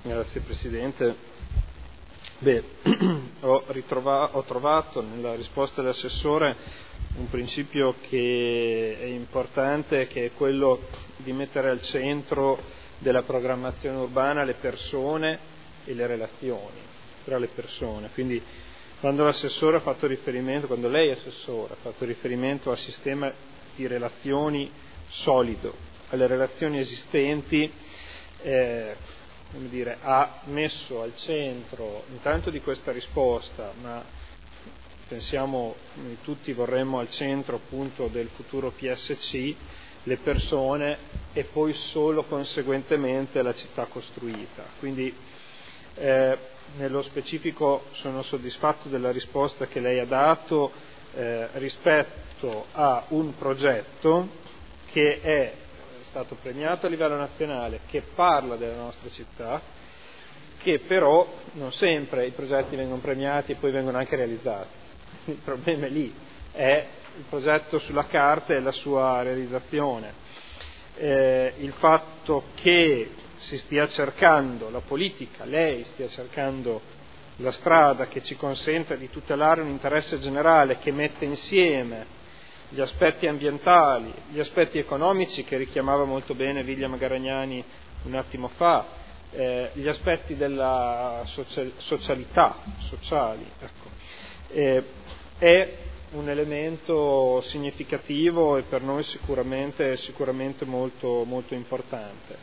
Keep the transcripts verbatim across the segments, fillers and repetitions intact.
Grazie Presidente. Beh, ho, ritrova- ho trovato nella risposta dell'assessore un principio che è importante, che è quello di mettere al centro della programmazione urbana le persone e le relazioni tra le persone. Quindi quando l'assessore ha fatto riferimento, quando lei assessore ha fatto riferimento al sistema di relazioni solido, alle relazioni esistenti, eh, come dire, ha messo al centro intanto di questa risposta, ma pensiamo, noi tutti vorremmo al centro appunto del futuro P S C, le persone e poi solo conseguentemente la città costruita. Quindi eh, nello specifico sono soddisfatto della risposta che lei ha dato eh, rispetto a un progetto che è stato premiato a livello nazionale, che parla della nostra città, che però non sempre i progetti vengono premiati e poi vengono anche realizzati. Il problema è lì, è il progetto sulla carta e la sua realizzazione. Eh, il fatto che si stia cercando, la politica, lei stia cercando la strada che ci consenta di tutelare un interesse generale che mette insieme gli aspetti ambientali, gli aspetti economici che richiamava molto bene William Garagnani un attimo fa, eh, gli aspetti della social- socialità, sociali, ecco. eh, è un elemento significativo e per noi sicuramente, sicuramente molto, molto importante.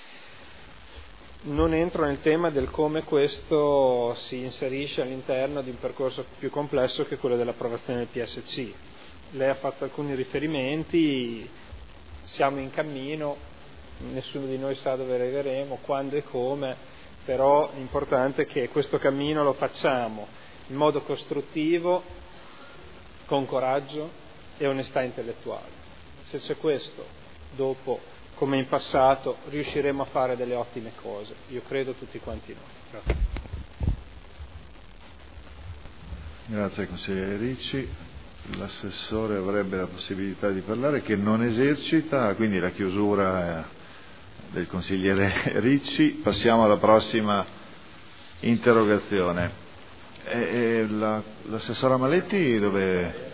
Non entro nel tema del come questo si inserisce all'interno di un percorso più complesso che quello dell'approvazione del P S C. Lei ha fatto alcuni riferimenti, siamo in cammino, nessuno di noi sa dove arriveremo, quando e come, però è importante che questo cammino lo facciamo in modo costruttivo, con coraggio e onestà intellettuale. Se c'è questo, dopo, come in passato, riusciremo a fare delle ottime cose. Io credo tutti quanti noi. Grazie. Grazie consigliere Ricci. L'assessore avrebbe la possibilità di parlare, che non esercita, quindi la chiusura del consigliere Ricci. Passiamo alla prossima interrogazione. E, e la, l'assessora Maletti dove...